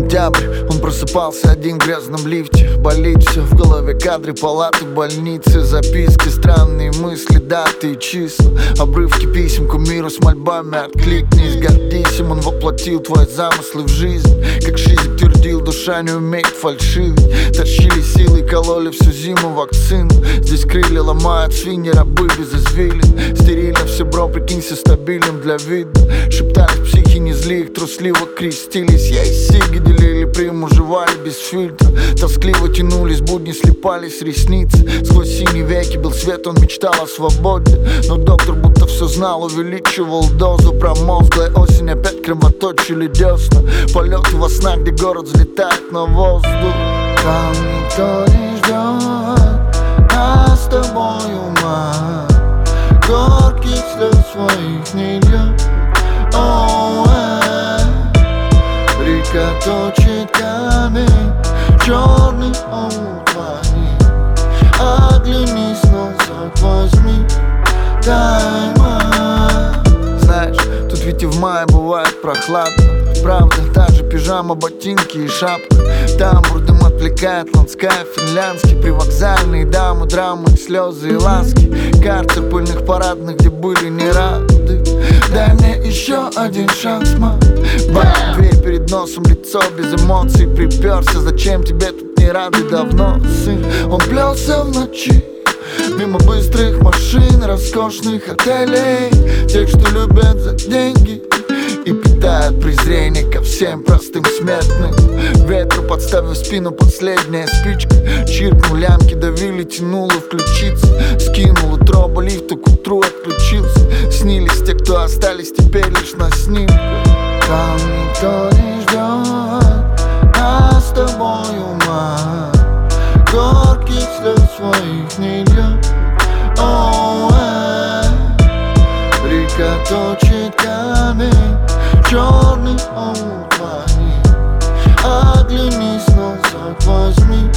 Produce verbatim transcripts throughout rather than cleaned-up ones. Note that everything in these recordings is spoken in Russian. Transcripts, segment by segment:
сентябрь, он просыпался один в грязном лифте. Болит все в голове, кадры палаты больницы, записки, странные мысли, даты и числа, обрывки писем кумиру с мольбами: откликнись, гордись им, он воплотил твои замыслы в жизнь. Как Шизик твердил, душа не умеет фальшивить. Тащили силы, кололи всю зиму вакцину. Здесь крылья ломают свиньи, рабы без извилин. Стерильно все, бро, прикинься стабильным для вида. Шептались психи, не зли, их трусливо крестились. Я и сиги делили, приму, жевали без фильтра. Тоскливо тянулись будни, слепались ресницы. Сквозь синие веки бил свет, он мечтал о свободе. Но доктор будто все знал, увеличивал дозу. Промозглая осень, опять кровоточили десна. Полеты во снах, где город взлетает на воздух. Там никто не ждет нас с тобой ума, горьких слез своих не льет. Река точит камень, черный омут вони. Оглянись назад, возьми тайма. Знаешь, тут ведь и в мае бывает прохладно. Правда, та же пижама, ботинки и шапка. Тамбур дым отвлекает, ландскайп финляндский. Привокзальные дамы, драмы, слезы и ласки. Карцер пыльных парадных, где были не рады. Дай мне еще один шанс, ма. Бам, дверь перед носом, лицо без эмоций. Приперся, зачем тебе тут не рады давно, сын? Он плелся в ночи мимо быстрых машин, роскошных отелей, тех, что любят за деньги и питает презрение ко всем простым смертным. Ветру подставив спину последняя спичка. Чиркнул лямки, давили, тянуло включиться. Скинул утробу лифта, к утру отключился. Снились те, кто остались теперь лишь на снимках. Там никто не ждет нас с тобой ума, горьких слез своих не льет. Река точит камень, черный омут вони. Оглянись назад, возьми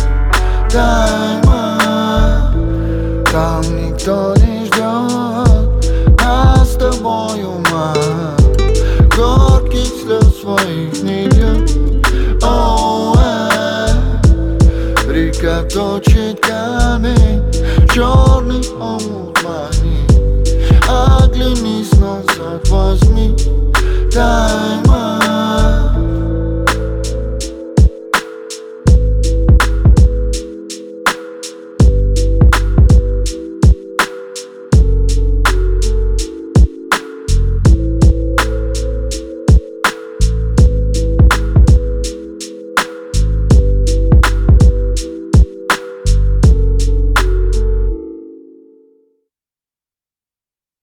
тайма. Там никто не ждет нас с тобой ума, горьких слез своих не льет. Река точит камень, черный омут вони. Оглянись назад, возьми тайма.